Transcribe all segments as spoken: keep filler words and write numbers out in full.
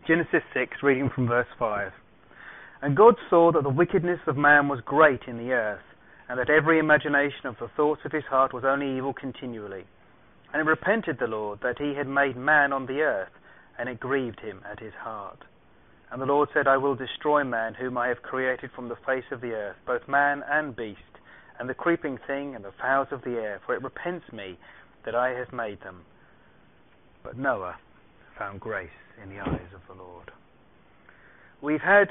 Genesis six, reading from verse five. And God saw that the wickedness of man was great in the earth, and that every imagination of the thoughts of his heart was only evil continually. And it repented the Lord that he had made man on the earth, and it grieved him at his heart. And the Lord said, I will destroy man, whom I have created from the face of the earth, both man and beast, and the creeping thing, and the fowls of the air, for it repents me that I have made them. But Noah found grace in the eyes of the Lord. We've had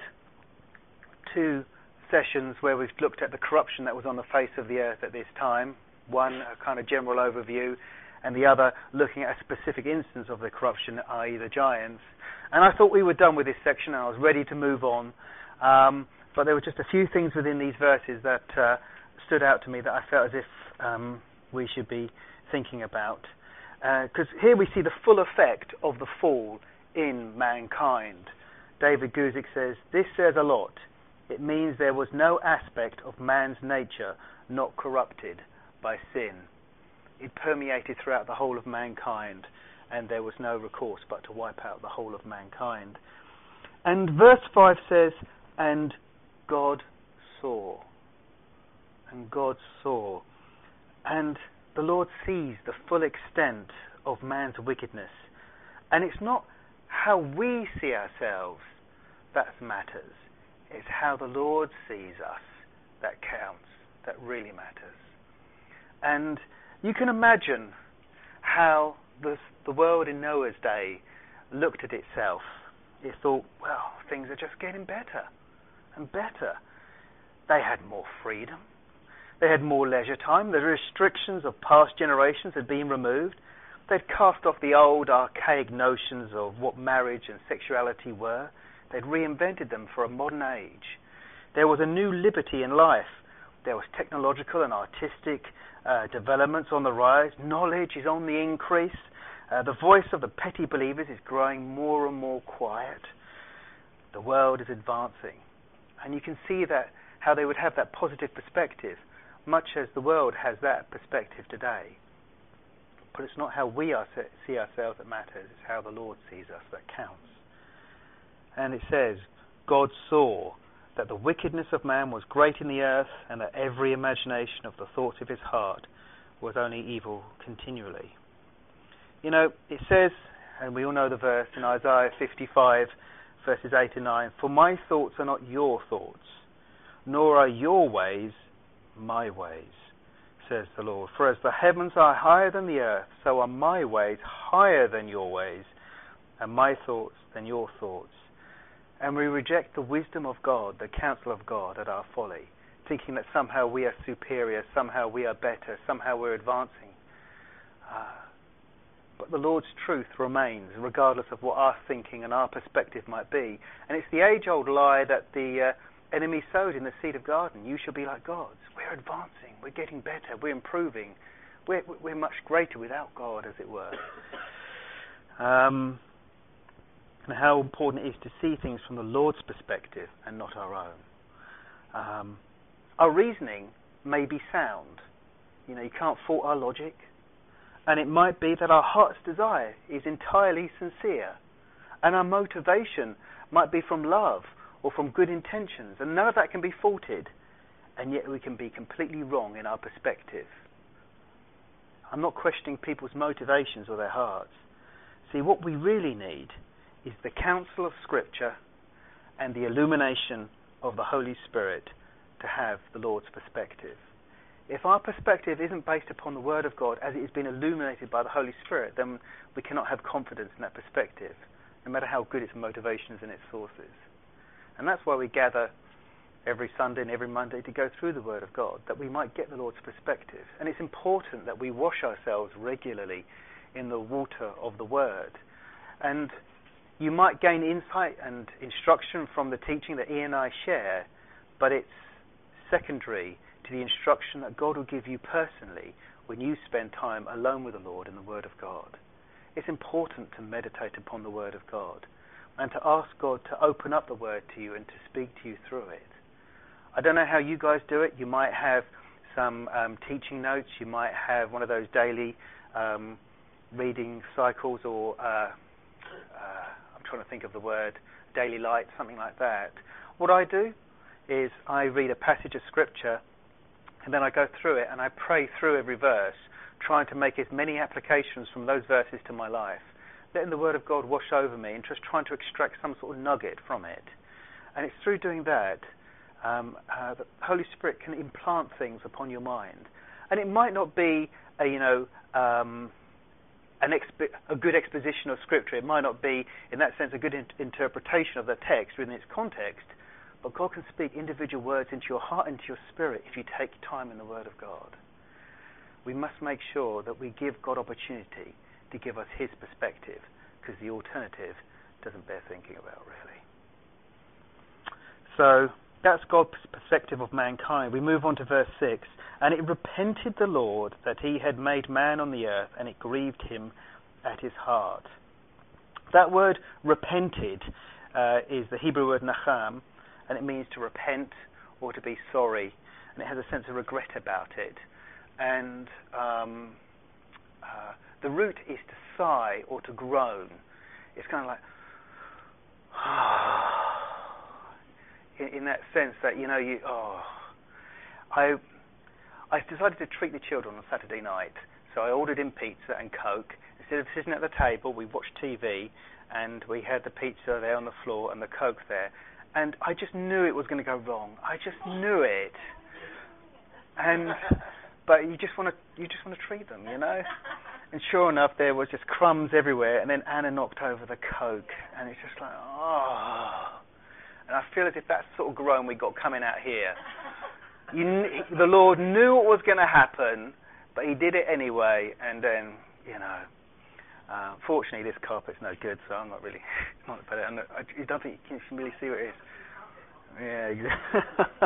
two sessions where we've looked at the corruption that was on the face of the earth at this time. One, a kind of general overview, and the other looking at a specific instance of the corruption, that is the giants. And I thought we were done with this section, and I was ready to move on. Um, but there were just a few things within these verses that uh, stood out to me that I felt as if um, we should be thinking about. Because uh, here we see the full effect of the fall in mankind. David Guzik says, this says a lot. It means there was no aspect of man's nature not corrupted by sin. It permeated throughout the whole of mankind, and there was no recourse but to wipe out the whole of mankind. And verse five says, and God saw. And God saw. And the Lord sees the full extent of man's wickedness. And it's not how we see ourselves that matters. It's how the Lord sees us that counts, that really matters. And you can imagine how the, the world in Noah's day looked at itself. It thought, well, things are just getting better and better. They had more freedom. They had more leisure time. The restrictions of past generations had been removed. They'd cast off the old archaic notions of what marriage and sexuality were. They'd reinvented them for a modern age. There was a new liberty in life. There was technological and artistic uh, developments on the rise. Knowledge is on the increase. Uh, the voice of the petty believers is growing more and more quiet. The world is advancing. And you can see that how they would have that positive perspective, much as the world has that perspective today. But it's not how we are, see ourselves that matters. It's how the Lord sees us that counts. And it says, God saw that the wickedness of man was great in the earth, and that every imagination of the thoughts of his heart was only evil continually. You know, it says, and we all know the verse in Isaiah fifty-five, verses eight and nine, for my thoughts are not your thoughts, nor are your ways my ways, says the Lord. For as the heavens are higher than the earth, so are my ways higher than your ways, and my thoughts than your thoughts. And we reject the wisdom of God, the counsel of God, at our folly, thinking that somehow we are superior, somehow we are better, somehow we're advancing. Uh, but the Lord's truth remains, regardless of what our thinking and our perspective might be. And it's the age-old lie that the uh, enemy sowed in the seed of garden. You shall be like gods. We're advancing. We're getting better. We're improving. We're, we're much greater without God, as it were. Um... And how important it is to see things from the Lord's perspective and not our own. Um, our reasoning may be sound. You know, you can't fault our logic. And it might be that our heart's desire is entirely sincere. And our motivation might be from love or from good intentions. And none of that can be faulted. And yet we can be completely wrong in our perspective. I'm not questioning people's motivations or their hearts. See, what we really need is the counsel of Scripture and the illumination of the Holy Spirit to have the Lord's perspective. If our perspective isn't based upon the Word of God as it has been illuminated by the Holy Spirit, then we cannot have confidence in that perspective, no matter how good its motivations and its sources. And that's why we gather every Sunday and every Monday to go through the Word of God, that we might get the Lord's perspective. And it's important that we wash ourselves regularly in the water of the Word. And you might gain insight and instruction from the teaching that Ian and I share, but it's secondary to the instruction that God will give you personally when you spend time alone with the Lord in the Word of God. It's important to meditate upon the Word of God and to ask God to open up the Word to you and to speak to you through it. I don't know how you guys do it. You might have some um, teaching notes. You might have one of those daily um, reading cycles or... Uh, uh, trying to think of the word, daily light, something like that. What I do is I read a passage of scripture and then I go through it and I pray through every verse, trying to make as many applications from those verses to my life, letting the Word of God wash over me and just trying to extract some sort of nugget from it. And it's through doing that um, uh, that the Holy Spirit can implant things upon your mind. And it might not be a, you know, um, an expi- a good exposition of Scripture. It might not be, in that sense, a good in- interpretation of the text within its context. But God can speak individual words into your heart and into your spirit if you take time in the Word of God. We must make sure that we give God opportunity to give us His perspective, because the alternative doesn't bear thinking about, really. So that's God's perspective of mankind. We move on to verse six. And it repented the Lord that He had made man on the earth, and it grieved Him at His heart. That word repented uh, is the Hebrew word nacham, and it means to repent or to be sorry, and it has a sense of regret about it. And um, uh, the root is to sigh or to groan. It's kind of like, in, in that sense that, you know, you, oh, I, I decided to treat the children on Saturday night, so I ordered in pizza and Coke. Instead of sitting at the table, we watched T V, and we had the pizza there on the floor and the Coke there. And I just knew it was going to go wrong. I just knew it. And but you just want to you just want to treat them, you know. And sure enough, there was just crumbs everywhere. And then Anna knocked over the Coke, and it's just like, oh. And I feel as if that sort of groan we got coming out here. You, the Lord knew what was going to happen, but He did it anyway. And then, you know, uh, fortunately this carpet's no good, so I'm not really not better. I'm not, I don't think you can really see what it is. Yeah, exactly.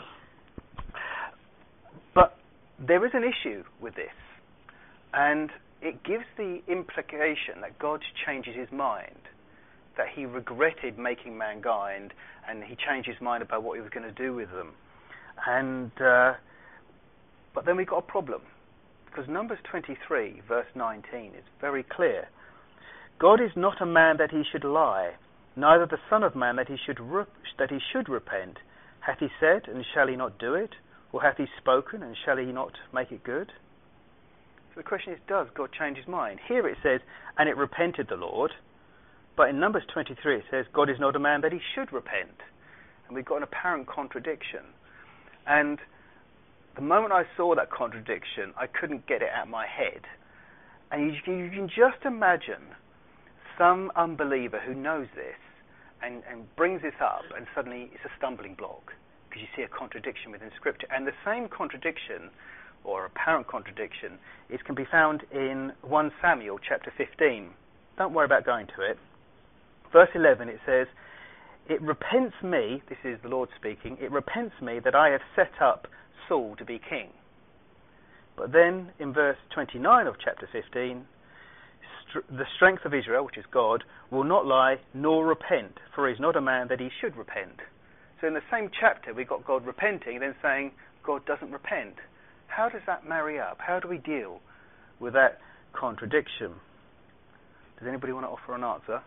But there is an issue with this, and it gives the implication that God changes His mind, that He regretted making mankind, and He changed His mind about what He was going to do with them. And uh, but then we've got a problem, because Numbers twenty-three, verse nineteen, is very clear. God is not a man that He should lie, neither the Son of Man that He should rep- that He should repent. Hath He said, and shall He not do it? Or hath He spoken, and shall He not make it good? So the question is, does God change His mind? Here it says, and it repented the Lord. But in Numbers twenty-three it says, God is not a man that He should repent. And we've got an apparent contradiction. And the moment I saw that contradiction, I couldn't get it out of my head. And you, you can just imagine some unbeliever who knows this and, and brings this up, and suddenly it's a stumbling block, because you see a contradiction within Scripture. And the same contradiction, or apparent contradiction, is can be found in First Samuel chapter fifteen. Don't worry about going to it. Verse eleven, it says, it repents me, this is the Lord speaking, it repents me that I have set up Saul to be king. But then in verse twenty-nine of chapter fifteen, str- the strength of Israel, which is God, will not lie nor repent, for he is not a man that he should repent. So in the same chapter we've got God repenting and then saying God doesn't repent. How does that marry up? How do we deal with that contradiction? Does anybody want to offer an answer?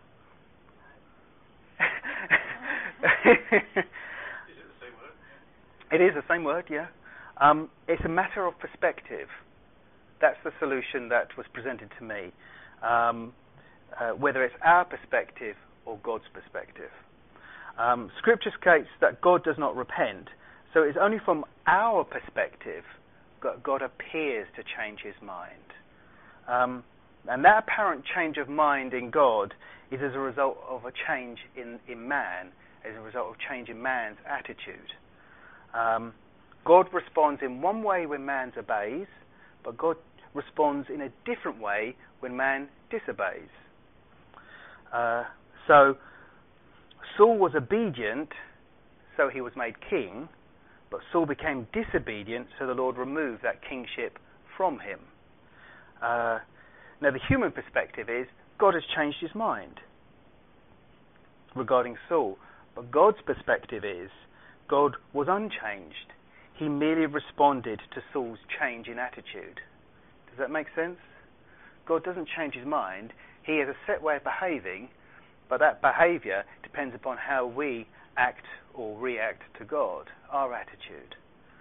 Is it the same word? It is the same word, yeah. Um, it's a matter of perspective. That's the solution that was presented to me. Um, uh, whether it's our perspective or God's perspective. Um, scripture states that God does not repent, so it's only from our perspective that God appears to change His mind. Um, and that apparent change of mind in God is as a result of a change in, in man, as a result of change in man's attitude. Um, God responds in one way when man obeys, but God responds in a different way when man disobeys. Uh, so Saul was obedient, so he was made king, but Saul became disobedient, so the Lord removed that kingship from him. Uh, now the human perspective is God has changed His mind regarding Saul, but God's perspective is God was unchanged. He merely responded to Saul's change in attitude. Does that make sense? God doesn't change His mind. He has a set way of behaving, But that behaviour depends upon how we act or react to God, our attitude.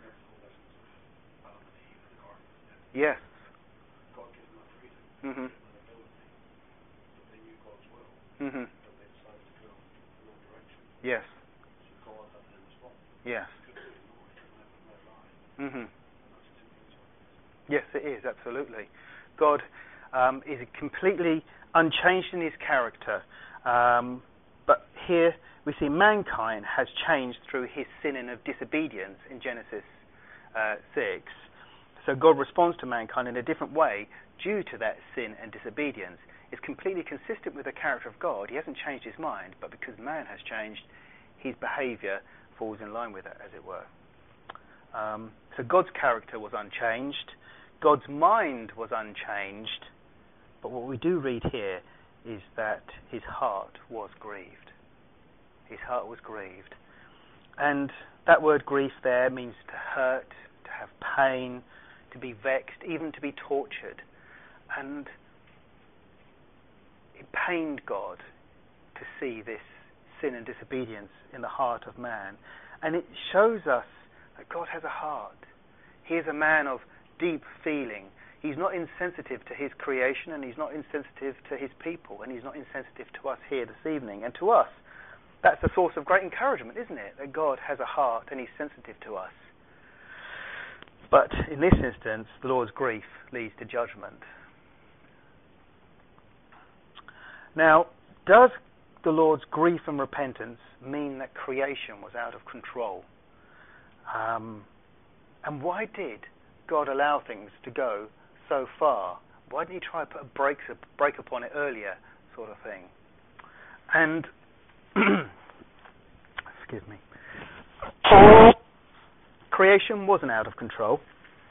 Yes. God gave them that freedom Mhm. and that ability, but they knew God's will, Mhm. but they decided to go the wrong direction. Yes. So God had to respond. Yes. He couldn't ignore it, couldn't let them let lie. Mhm. And that's the difference. Yes, it is, absolutely. God um, is completely unchanged in his character. Um, but here we see mankind has changed through his sin and of disobedience in Genesis uh, six. So God responds to mankind in a different way due to that sin and disobedience. It's completely consistent with the character of God. He hasn't changed his mind, but because man has changed, his behaviour falls in line with it, as it were. Um, so God's character was unchanged. God's mind was unchanged. But what we do read here is that his heart was grieved. His heart was grieved. And that word grief there means to hurt, to have pain, to be vexed, even to be tortured. And it pained God to see this sin and disobedience in the heart of man. And it shows us that God has a heart. He is a man of deep feeling. He's not insensitive to his creation, and he's not insensitive to his people, and he's not insensitive to us here this evening. And to us, that's a source of great encouragement, isn't it? That God has a heart and he's sensitive to us. But in this instance, the Lord's grief leads to judgment. Now, does the Lord's grief and repentance mean that creation was out of control? Um, and why did God allow things to go so far? Why didn't he try to put a break, a break upon it earlier, sort of thing? And, excuse me, creation wasn't out of control.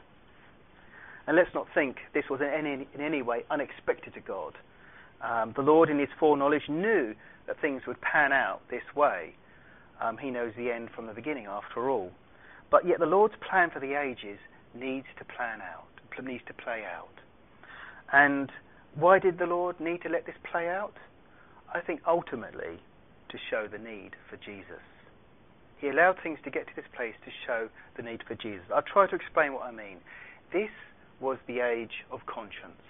And let's not think this was in any, in any way unexpected to God. Um, the Lord, in his foreknowledge, knew that things would pan out this way. Um, he knows the end from the beginning, after all. But yet the Lord's plan for the ages needs to plan out, needs to play out. And why did the Lord need to let this play out? I think ultimately to show the need for Jesus. He allowed things to get to this place to show the need for Jesus. I'll try to explain what I mean. This was the age of conscience.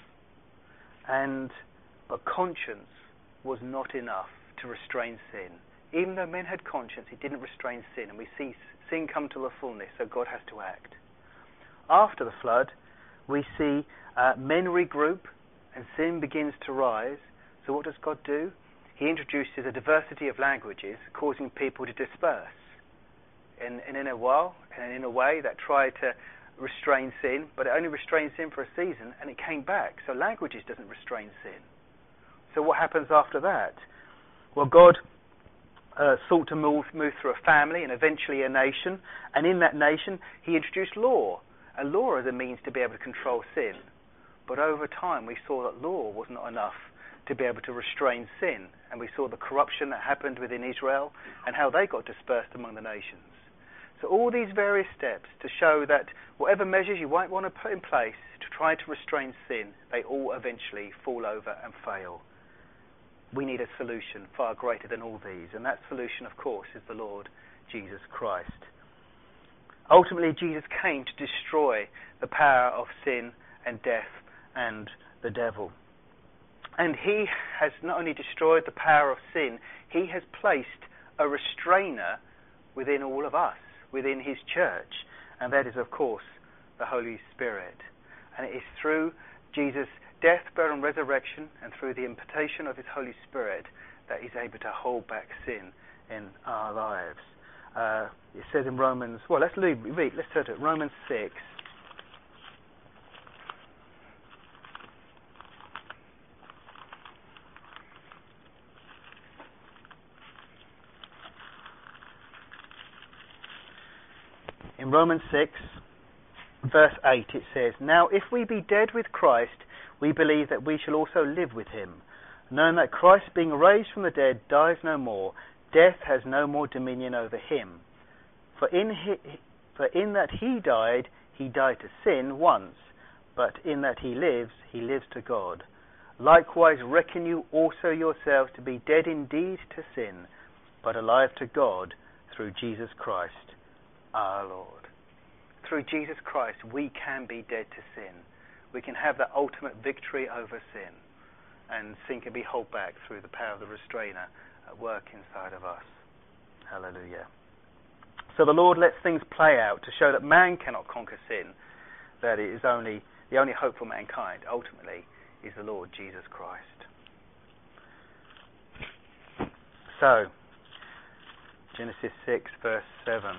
And but conscience was not enough to restrain sin. Even though men had conscience, it didn't restrain sin, and we see sin come to the fullness, so God has to act. After the flood, we see uh, men regroup, and sin begins to rise. So what does God do? He introduces a diversity of languages, causing people to disperse. And, and in a while, and in a way that tried to restrain sin, but it only restrained sin for a season, and it came back. So languages doesn't restrain sin. So what happens after that? Well, God uh, sought to move, move through a family and eventually a nation, and in that nation he introduced law. And law as a means to be able to control sin. But over time we saw that law was not enough to be able to restrain sin, and we saw the corruption that happened within Israel and how they got dispersed among the nations. So all these various steps to show that whatever measures you might want to put in place to try to restrain sin, they all eventually fall over and fail. We need a solution far greater than all these, and that solution, of course, is the Lord Jesus Christ. Ultimately, Jesus came to destroy the power of sin and death and the devil. And he has not only destroyed the power of sin, he has placed a restrainer within all of us, within his church, and that is, of course, the Holy Spirit. And it is through Jesus' death, burial, and resurrection, and through the impartation of his Holy Spirit, that he's able to hold back sin in our lives. Uh, it says in Romans, well, let's read, read let's turn to it, Romans six. In Romans six, verse eight, it says, "Now if we be dead with Christ, we believe that we shall also live with him, knowing that Christ, being raised from the dead, dies no more. Death has no more dominion over him. For in, he, for in that he died, he died to sin once, but in that he lives, he lives to God. Likewise reckon you also yourselves to be dead indeed to sin, but alive to God through Jesus Christ our Lord. Through Jesus Christ we can be dead to sin. We can have that ultimate victory over sin, and sin can be held back through the power of the restrainer at work inside of us. Hallelujah. So the Lord lets things play out to show that man cannot conquer sin, that it is only the only hope for mankind ultimately is the Lord Jesus Christ. So, Genesis six verse seven.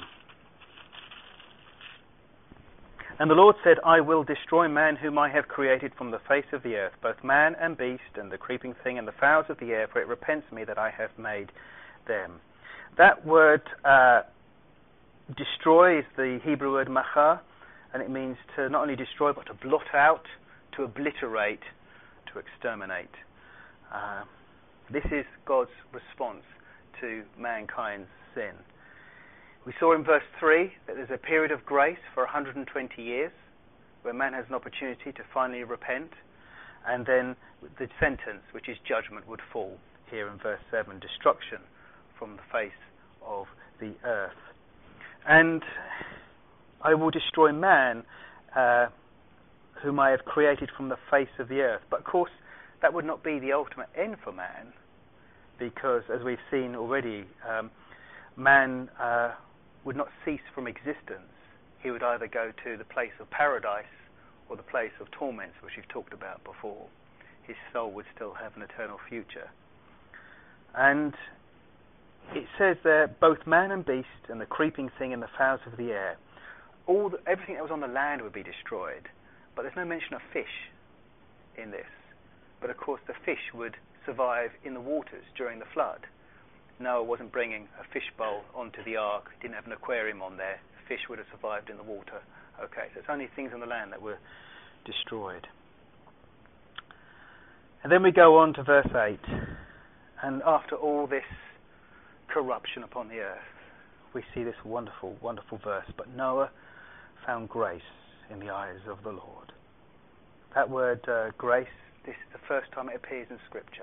And the Lord said, I will destroy man whom I have created from the face of the earth, both man and beast, and the creeping thing, and the fowls of the air, for it repents me that I have made them. That word uh, destroy is the Hebrew word machar, and it means to not only destroy, but to blot out, to obliterate, to exterminate. Uh, this is God's response to mankind's sin. We saw in verse three that there's a period of grace for one hundred twenty years where man has an opportunity to finally repent, and then the sentence, which is judgment, would fall here in verse seven, destruction from the face of the earth. And I will destroy man uh, whom I have created from the face of the earth. But of course that would not be the ultimate end for man, because as we've seen already, um, man uh, would not cease from existence. He would either go to the place of paradise or the place of torments, which we've talked about before. His soul would still have an eternal future. And it says there, both man and beast, and the creeping thing, and the fowls of the air. All the, everything that was on the land would be destroyed. But there's no mention of fish in this. But of course the fish would survive in the waters during the flood. Noah wasn't bringing a fish bowl onto the ark, didn't have an aquarium on there. Fish would have survived in the water. Okay, so it's only things on the land that were destroyed. And then we go on to verse eight. And after all this corruption upon the earth, we see this wonderful, wonderful verse. But Noah found grace in the eyes of the Lord. That word uh, grace, this is the first time it appears in Scripture.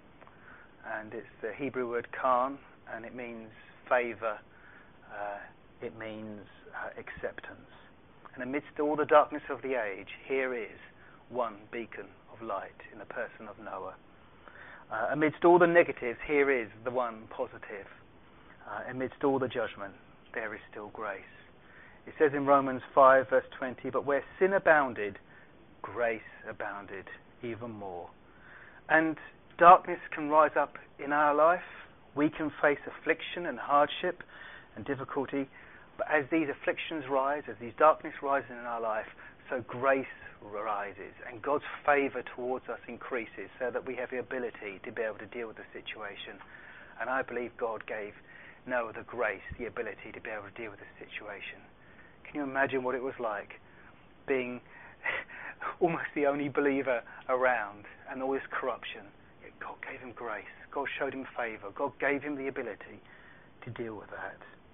And it's the Hebrew word khan, and it means favour, uh, it means uh, acceptance. And amidst all the darkness of the age, here is one beacon of light in the person of Noah. Uh, amidst all the negatives, here is the one positive. Uh, amidst all the judgment, there is still grace. It says in Romans five verse twenty, but where sin abounded, grace abounded even more. And darkness can rise up in our life. We can face affliction and hardship and difficulty. But as these afflictions rise, as these darkness rises in our life, so grace rises and God's favour towards us increases, so that we have the ability to be able to deal with the situation. And I believe God gave Noah the grace, the ability to be able to deal with the situation. Can you imagine what it was like being almost the only believer around and all this corruption? Yet God gave him grace. God showed him favour. God gave him the ability to deal with that.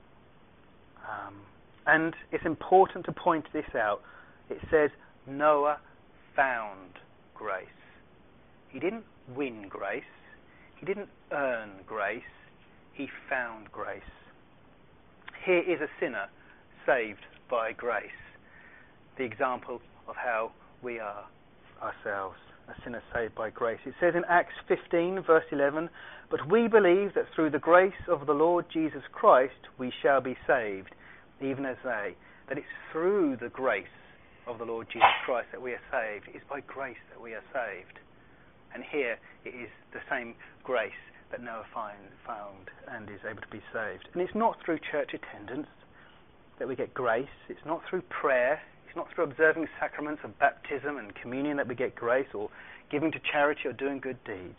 Um, and it's important to point this out. It says Noah found grace. He didn't win grace. He didn't earn grace. He found grace. Here is a sinner saved by grace. The example of how we are ourselves, a sinner saved by grace. It says in Acts fifteen verse eleven, but we believe that through the grace of the Lord Jesus Christ we shall be saved, even as they. That it's through the grace of the Lord Jesus Christ that we are saved. It's by grace that we are saved. And here it is the same grace that Noah find, found and is able to be saved. And it's not through church attendance that we get grace. It's not through prayer. It's not through observing sacraments of baptism and communion that we get grace, or giving to charity or doing good deeds.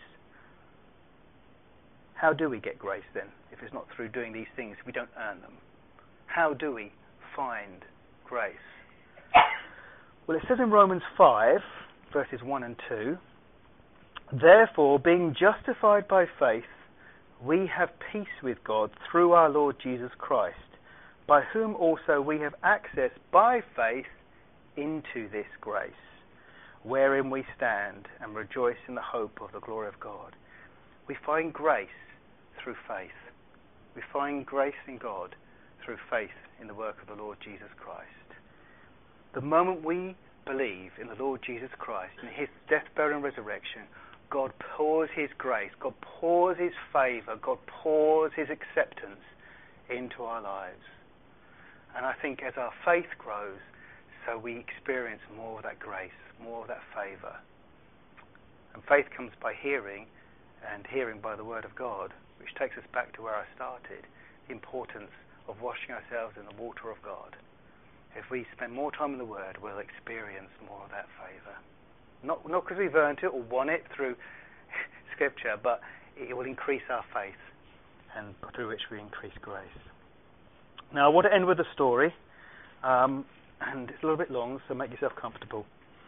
How do we get grace then, if it's not through doing these things? We don't earn them. How do we find grace? Well, it says in Romans five, verses one and two, therefore, being justified by faith, we have peace with God through our Lord Jesus Christ, by whom also we have access by faith into this grace, wherein we stand and rejoice in the hope of the glory of God. We find grace through faith. We find grace in God through faith in the work of the Lord Jesus Christ. The moment we believe in the Lord Jesus Christ, in his death, burial and resurrection, God pours his grace, God pours his favour, God pours his acceptance into our lives. And I think as our faith grows, so we experience more of that grace, more of that favour. And faith comes by hearing, and hearing by the Word of God, which takes us back to where I started, the importance of washing ourselves in the water of God. If we spend more time in the Word, we'll experience more of that favour. Not not because we've earned it or won it through Scripture, but it will increase our faith, and through which we increase grace. Now, I want to end with a story, um, and it's a little bit long, so make yourself comfortable.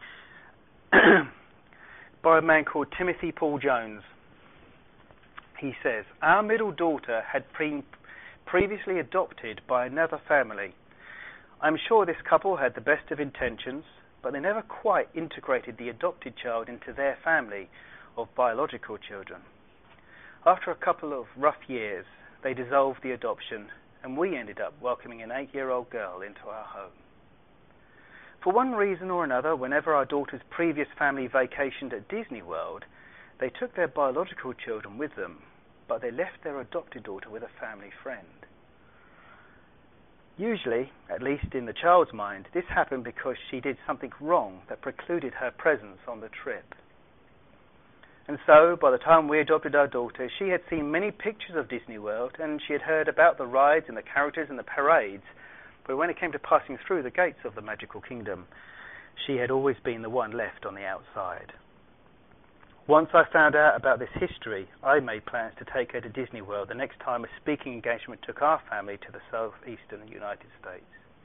By a man called Timothy Paul Jones. He says, our middle daughter had been previously adopted by another family. I'm sure this couple had the best of intentions, but they never quite integrated the adopted child into their family of biological children. After a couple of rough years, they dissolved the adoption, and we ended up welcoming an eight-year-old girl into our home. For one reason or another, whenever our daughter's previous family vacationed at Disney World, they took their biological children with them, but they left their adopted daughter with a family friend. Usually, at least in the child's mind, this happened because she did something wrong that precluded her presence on the trip. And so, by the time we adopted our daughter, she had seen many pictures of Disney World, and she had heard about the rides and the characters and the parades, but when it came to passing through the gates of the magical kingdom, she had always been the one left on the outside. Once I found out about this history, I made plans to take her to Disney World the next time a speaking engagement took our family to the southeastern United States.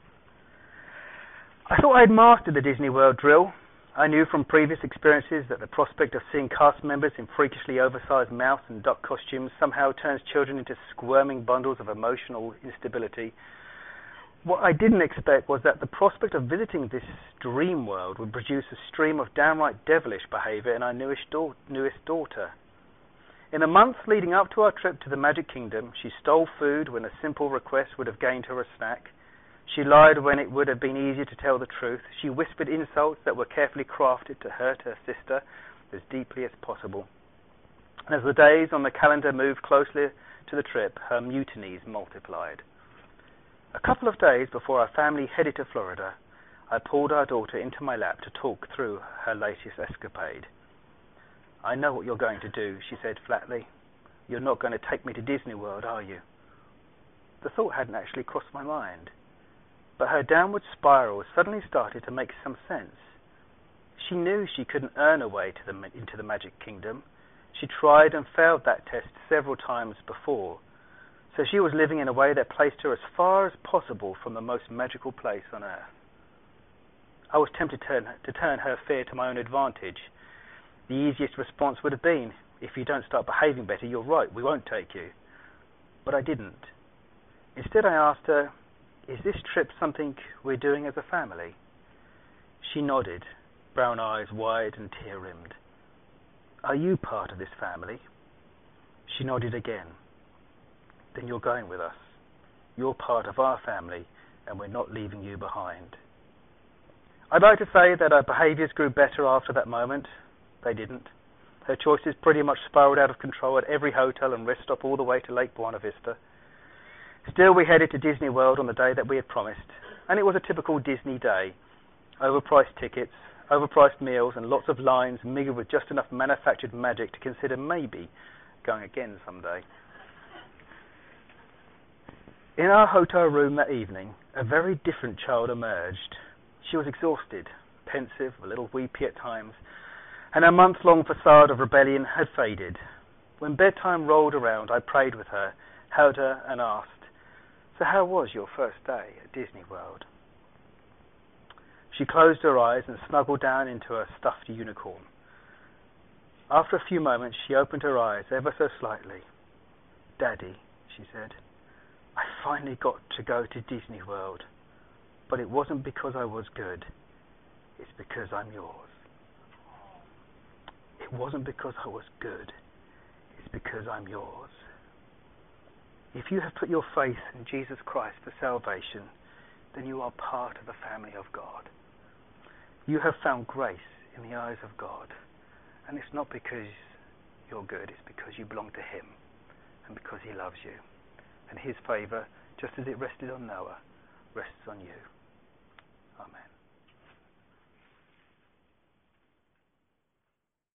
I thought I had mastered the Disney World drill. I knew from previous experiences that the prospect of seeing cast members in freakishly oversized mouse and duck costumes somehow turns children into squirming bundles of emotional instability. What I didn't expect was that the prospect of visiting this dream world would produce a stream of downright devilish behaviour in our newest, da- newest daughter. In the months leading up to our trip to the Magic Kingdom, she stole food when a simple request would have gained her a snack. She lied when it would have been easier to tell the truth. She whispered insults that were carefully crafted to hurt her sister as deeply as possible. And as the days on the calendar moved closer to the trip, her mutinies multiplied. A couple of days before our family headed to Florida, I pulled our daughter into my lap to talk through her latest escapade. I know what you're going to do, she said flatly. You're not going to take me to Disney World, are you? The thought hadn't actually crossed my mind, but her downward spiral suddenly started to make some sense. She knew she couldn't earn her way to the, into the Magic Kingdom. She tried and failed that test several times before. So she was living in a way that placed her as far as possible from the most magical place on earth. I was tempted to turn, to turn her fear to my own advantage. The easiest response would have been, if you don't start behaving better, you're right, we won't take you. But I didn't. Instead, I asked her, is this trip something we're doing as a family? She nodded, brown eyes wide and tear-rimmed. Are you part of this family? She nodded again. Then you're going with us. You're part of our family, and we're not leaving you behind. I'd like to say that our behaviours grew better after that moment. They didn't. Her choices pretty much spiraled out of control at every hotel and rest stop all the way to Lake Buena Vista. Still, we headed to Disney World on the day that we had promised, and it was a typical Disney day. Overpriced tickets, overpriced meals, and lots of lines mingled with just enough manufactured magic to consider maybe going again someday. In our hotel room that evening, a very different child emerged. She was exhausted, pensive, a little weepy at times, and her month-long facade of rebellion had faded. When bedtime rolled around, I prayed with her, held her, and asked, so how was your first day at Disney World? She closed her eyes and snuggled down into her stuffed unicorn. After a few moments, she opened her eyes ever so slightly. Daddy, she said, I finally got to go to Disney World, but it wasn't because I was good. It's because I'm yours. It wasn't because I was good. It's because I'm yours. If you have put your faith in Jesus Christ for salvation, then you are part of the family of God. You have found grace in the eyes of God. And it's not because you're good, it's because you belong to him and because he loves you. And his favour, just as it rested on Noah, rests on you. Amen.